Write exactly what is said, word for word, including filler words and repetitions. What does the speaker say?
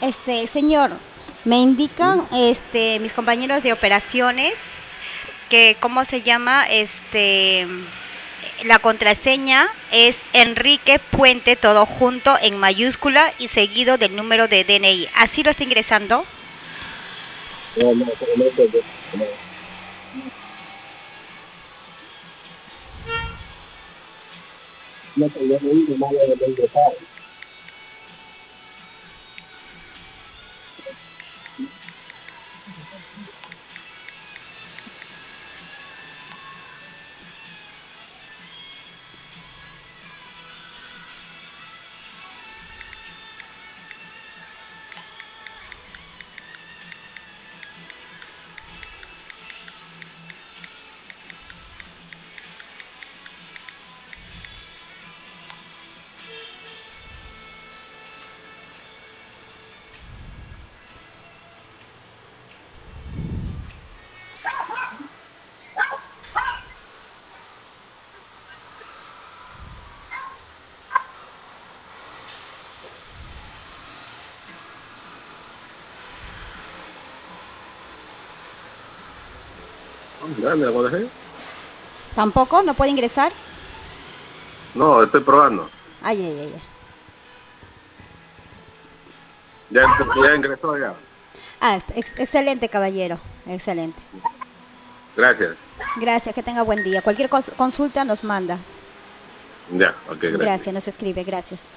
Este, señor, me indican este mis compañeros de operaciones que cómo se llama este la contraseña es Enrique Puente todo junto en mayúscula y seguido del número de D N I. ¿Así lo está ingresando? No, no, pero no entendí. No, no, pero yo no digo nada de ingresar. Ya, me acordé. ¿Tampoco? ¿No puede ingresar? No, estoy probando. Ay, ay, ay. Ay. Ya, ent- ya ingresó ya. Ah, ex- excelente, caballero. Excelente. Gracias. Gracias, que tenga buen día. Cualquier cos- consulta nos manda. Ya, ok, gracias. Gracias, nos escribe. Gracias.